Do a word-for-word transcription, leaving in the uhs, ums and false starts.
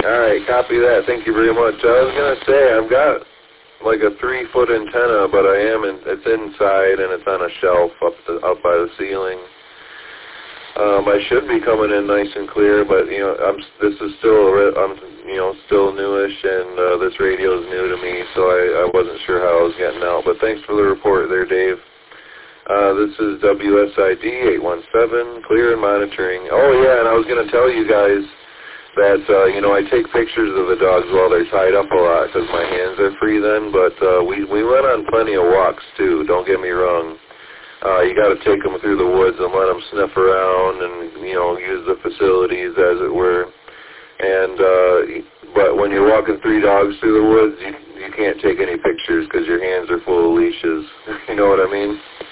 All right, copy that. Thank you very much. I was going to say, I've got like a three-foot antenna, but I am in, it's inside and it's on a shelf up the, up by the ceiling. Um, I should be coming in nice and clear, but you know, I'm this is still I'm you know still newish, and uh, this radio is new to me, so I, I wasn't sure how I was getting out. But thanks for the report there, Dave. Uh, this is W S I D eight one seven, clear and monitoring. Oh yeah, and I was going to tell you guys that, uh, you know, I take pictures of the dogs while they're tied up a lot because my hands are free then, but uh, we, we went on plenty of walks too, don't get me wrong. Uh, you got to take them through the woods and let them sniff around and, you know, use the facilities as it were. And, uh, but when you're walking three dogs through the woods, you, you can't take any pictures because your hands are full of leashes. You know what I mean?